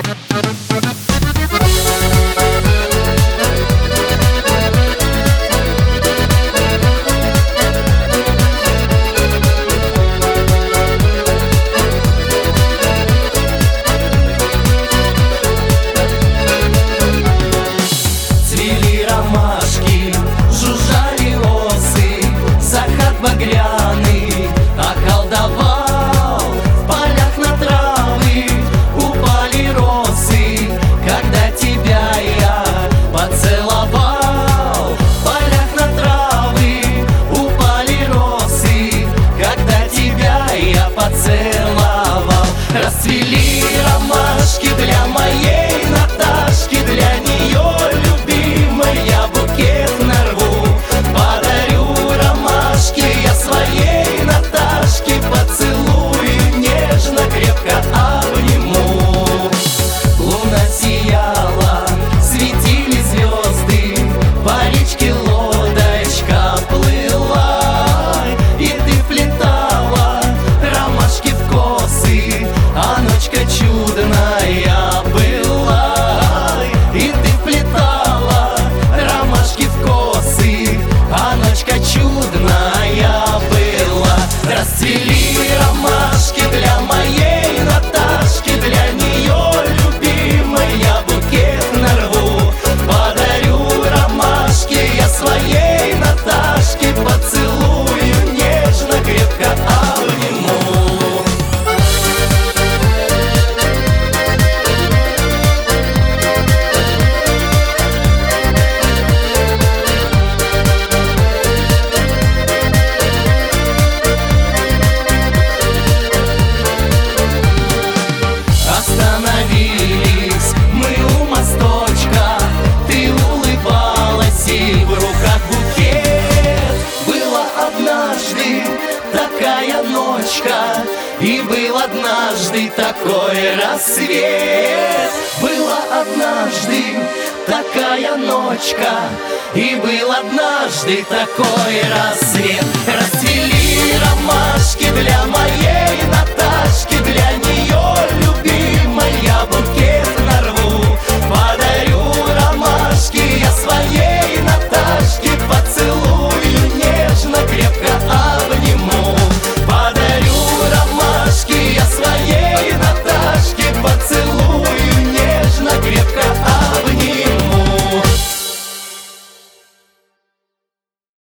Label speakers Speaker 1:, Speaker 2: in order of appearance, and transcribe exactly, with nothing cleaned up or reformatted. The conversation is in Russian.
Speaker 1: Багряный околдовал, в полях на травы упали росы, когда тебя я поцеловал. В полях на травы упали росы, когда тебя я поцеловал. Расцвели ромашки для моей Наташки, для нее любимой я букет нарву. Подарю ромашки я своей Наташке, поцелую, нежно, крепко обниму. Луна сияла, светили звезды, по речке лодочка плыла, и ты вплетала ромашки в косы, а ночка чудная была. И ты вплетала ромашки в косы, а ночка чудная была. Расцвели ромашки для моей Наташки, для нее любимой я букет нарву. Подарю ромашки я своей Наташке, поцелую, нежно, крепко обниму. Остановились мы у мосточка, ты улыбалась и в руках букет. Была однажды такая ночка, и был однажды такой рассвет. Была однажды такая ночка, и был однажды такой рассвет. Расцвели ромашки